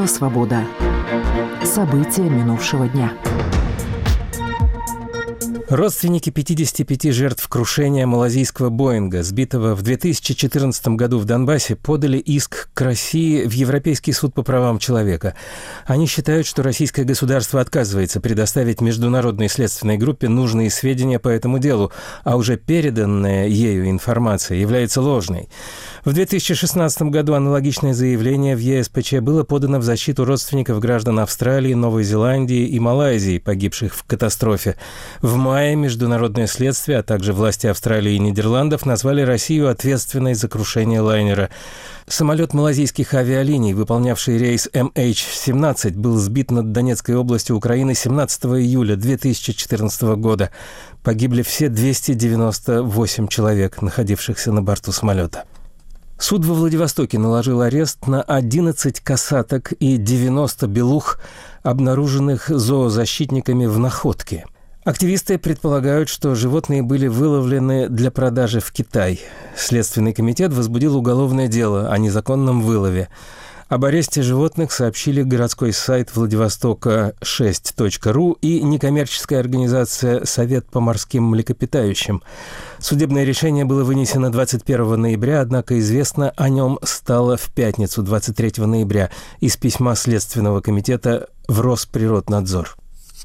«Свобода». События минувшего дня. Родственники 55 жертв крушения малазийского «Боинга», сбитого в 2014 году в Донбассе, подали иск к России в Европейский суд по правам человека. Они считают, что российское государство отказывается предоставить международной следственной группе нужные сведения по этому делу, а уже переданная ею информация является ложной. В 2016 году аналогичное заявление в ЕСПЧ было подано в защиту родственников граждан Австралии, Новой Зеландии и Малайзии, погибших в катастрофе. В мае международное следствие, а также власти Австралии и Нидерландов назвали Россию ответственной за крушение лайнера. Самолет малазийских авиалиний, выполнявший рейс MH17, был сбит над Донецкой областью Украины 17 июля 2014 года. Погибли все 298 человек, находившихся на борту самолета. Суд во Владивостоке наложил арест на 11 косаток и 90 белух, обнаруженных зоозащитниками в Находке. Активисты предполагают, что животные были выловлены для продажи в Китай. Следственный комитет возбудил уголовное дело о незаконном вылове. Об аресте животных сообщили городской сайт Владивостока 6.ру и некоммерческая организация «Совет по морским млекопитающим». Судебное решение было вынесено 21 ноября, однако известно о нем стало в пятницу, 23 ноября, из письма Следственного комитета в Росприроднадзор.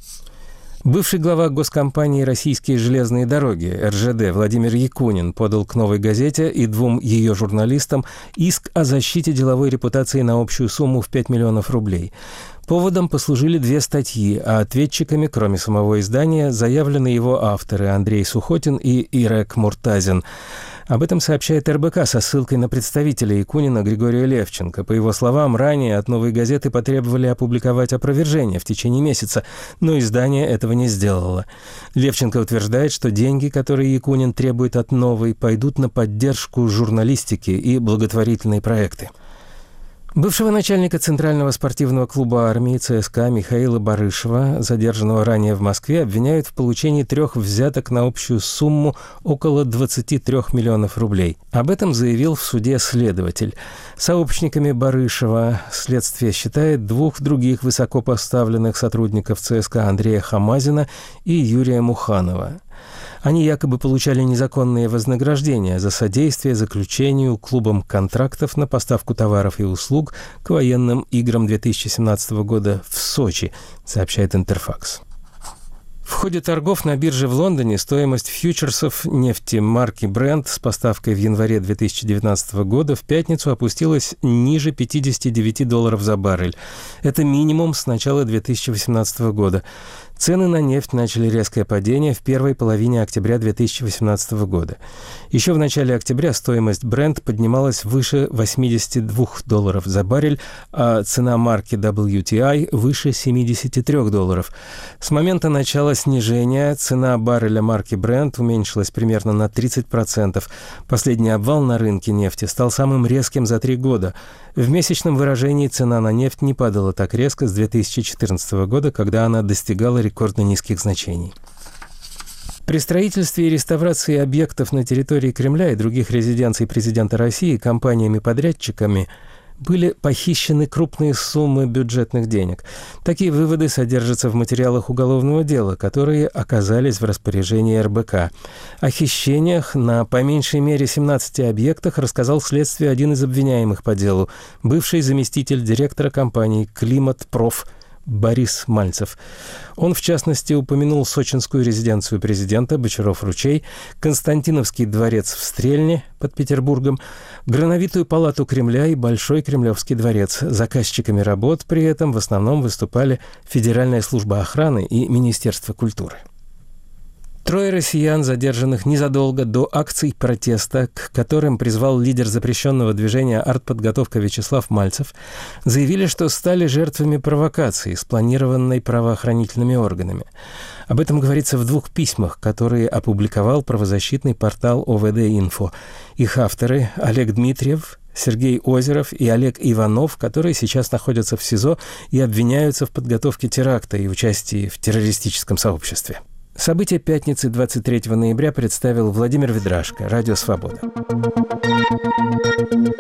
Бывший глава госкомпании «Российские железные дороги» РЖД Владимир Якунин подал к «Новой газете» и двум ее журналистам иск о защите деловой репутации на общую сумму в 5 миллионов рублей. Поводом послужили две статьи, а ответчиками, кроме самого издания, заявлены его авторы Андрей Сухотин и Ирек Муртазин. Об этом сообщает РБК со ссылкой на представителя Якунина Григория Левченко. По его словам, ранее от «Новой газеты» потребовали опубликовать опровержение в течение месяца, но издание этого не сделало. Левченко утверждает, что деньги, которые Якунин требует от «Новой», пойдут на поддержку журналистики и благотворительные проекты. Бывшего начальника Центрального спортивного клуба армии ЦСКА Михаила Барышева, задержанного ранее в Москве, обвиняют в получении 3 взяток на общую сумму около 23 миллионов рублей. Об этом заявил в суде следователь. Сообщниками Барышева следствие считает 2 других высокопоставленных сотрудников ЦСКА Андрея Хамазина и Юрия Муханова. Они якобы получали незаконные вознаграждения за содействие заключению клубом контрактов на поставку товаров и услуг к военным играм 2017 года в Сочи, сообщает Интерфакс. В ходе торгов на бирже в Лондоне стоимость фьючерсов нефти марки Brent с поставкой в январе 2019 года в пятницу опустилась ниже $59 за баррель. Это минимум с начала 2018 года. Цены на нефть начали резкое падение в первой половине октября 2018 года. Еще в начале октября стоимость Brent поднималась выше $82 за баррель, а цена марки WTI выше $73. С момента начала снижения цена барреля марки Brent уменьшилась примерно на 30%. Последний обвал на рынке нефти стал самым резким за 3 года. В месячном выражении цена на нефть не падала так резко с 2014 года, когда она достигала рекордно низких значений. При строительстве и реставрации объектов на территории Кремля и других резиденций президента России компаниями-подрядчиками были похищены крупные суммы бюджетных денег. Такие выводы содержатся в материалах уголовного дела, которые оказались в распоряжении РБК. О хищениях на по меньшей мере 17 объектах рассказал следствию один из обвиняемых по делу, бывший заместитель директора компании «Климат-Проф» Борис Мальцев. Он, в частности, упомянул сочинскую резиденцию президента Бочаров-Ручей, Константиновский дворец в Стрельне под Петербургом, Грановитую палату Кремля и Большой Кремлевский дворец. Заказчиками работ при этом в основном выступали Федеральная служба охраны и Министерство культуры. 3 россиян, задержанных незадолго до акций протеста, к которым призвал лидер запрещенного движения «Артподготовка» Вячеслав Мальцев, заявили, что стали жертвами провокации, спланированной правоохранительными органами. Об этом говорится в 2 письмах, которые опубликовал правозащитный портал ОВД-Инфо. Их авторы – Олег Дмитриев, Сергей Озеров и Олег Иванов, которые сейчас находятся в СИЗО и обвиняются в подготовке теракта и участии в террористическом сообществе. События пятницы 23 ноября представил Владимир Ведрашко, Радио «Свобода».